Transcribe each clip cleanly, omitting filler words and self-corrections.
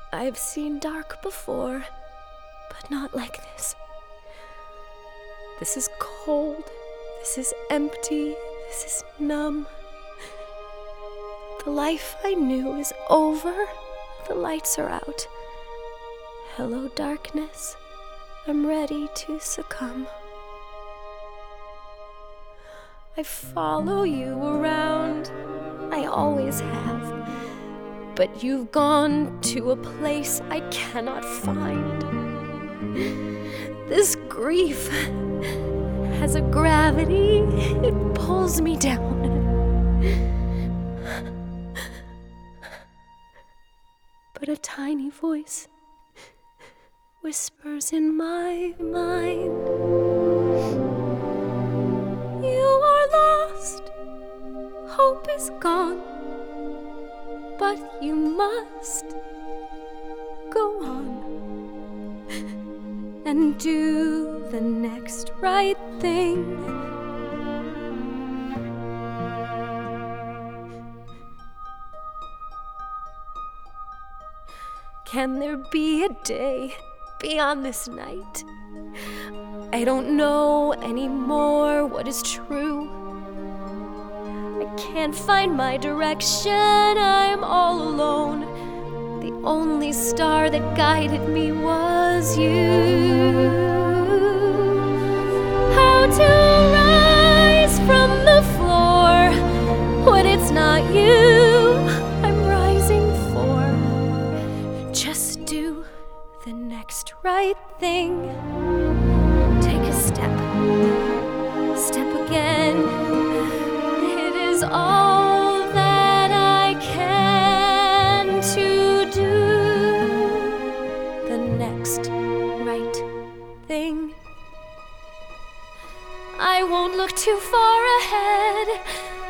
I've seen dark before, but not like this. This is cold, this is empty, this is numb. The life I knew is over, the lights are out. Hello, darkness, I'm ready to succumb. I follow you around, I always have. But you've gone to a place I cannot find. This grief has a gravity, it pulls me down. But a tiny voice whispers in my mind. You are lost, hope is gone, but you must go on and do the next right thing. Can there be a day beyond this night? I don't know anymore what is true. I can't find my direction, I'm all alone. The only star that guided me was you. How to rise from the floor when it's not you I'm rising for. Just do the next right thing. Take a step, step again. It is all that I can to do the next right thing. I won't look too far ahead.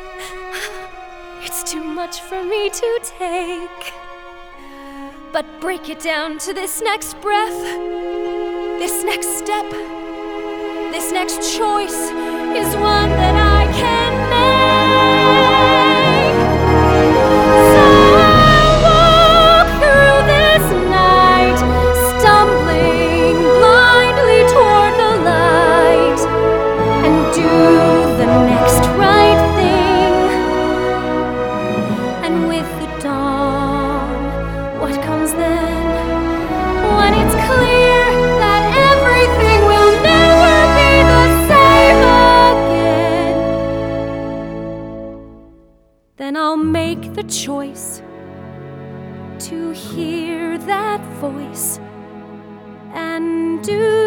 It's too much for me to take. But break it down to this next breath, this next step, this next choice is one that I can make. So I'll walk through this night, stumbling blindly toward the light, and do the next right thing. And with the dawn, what comes then? When it's clear that everything will never be the same again, then I'll make the choice to hear that voice and do